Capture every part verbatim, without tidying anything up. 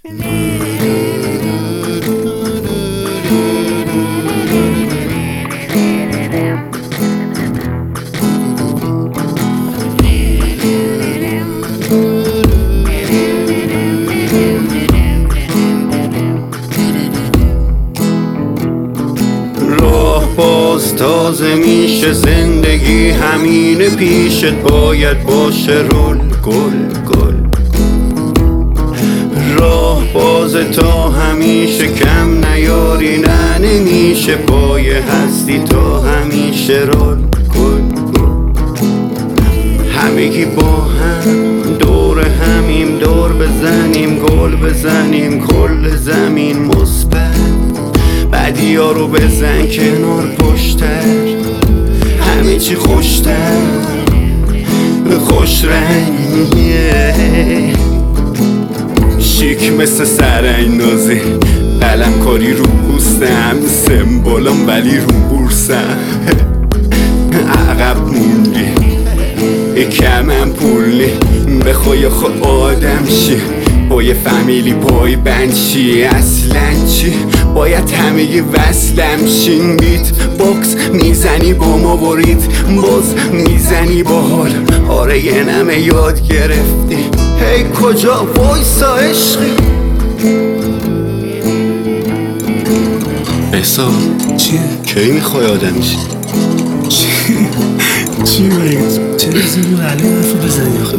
باز تازه میشه زندگی همینه پیشت باید باشه رول گل گل راه باز تا همیشه کم نیاری نه نمیشه پای هستی تا همیشه رول گل گل همگی با هم دور همیم دور بزنیم گل بزنیم کل زمین مثبت بعدی ها رو بزن کنار پشتر همه چی خوشتر خوش رنگیه شیک مثل سرنگ نازی قلم کاری رو پوستم سمبولم ولی رو بورسم عقب موندی کمم پولی بخوای خود آدم شی با یه فامیلی پای بند شی اصلا چی باید همه وصلم شین بیت باکس میزنی با ما برید باز میزنی با حال آره یه نمه یاد گرفتی هی کجا وایسا عشقی احسان چیه؟ کی میخوای آدم شی؟ چی؟ چی باید؟ چه بزنی ولی حرف بزنی آخه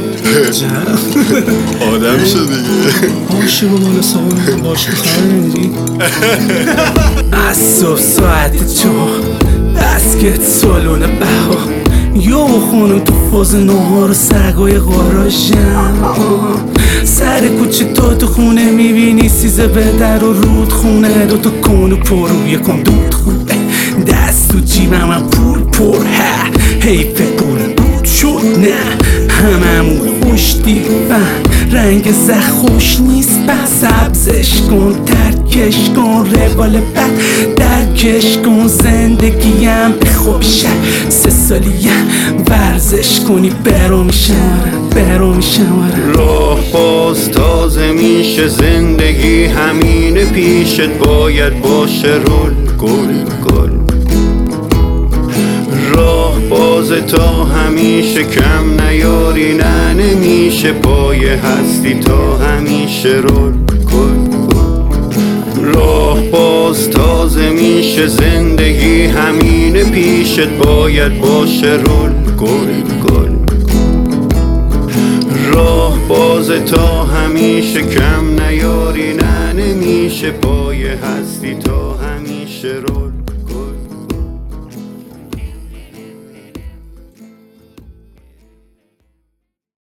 آدم شد دیگه باشه با مالا سوال باشه خبر نمیدی از صبح ساعت چهار بسکت سالون بها یا خونم تو فاز نهار و سگای قاراشم سر کوچه تا تو خونه میبینی سیزه به در و رود خونه دو تا کن و پرو یکم دود خونه دست تو جیبم هم پول پر ها حیف پول بود شد نه هممون خوش دیفن رنگ زخ خوش نیست بس سبزش کن ترکش کن روال بد درکش کن زندگیم به خوبیشه سه سالیم ورزش کنی برو میشم برو میشم راه باز تازه میشه زندگی همینه پیشت باید باشه رول گل گل راه باز تا همیشه کم نیاری نه نمیشه پای هستی تا همیشه رول گل راه باز تازه میشه زندگی همینه پیشت باید باشه رول گل گل راه باز تا همیشه کم نیاری نه نمیشه پای هستی تا همیشه رول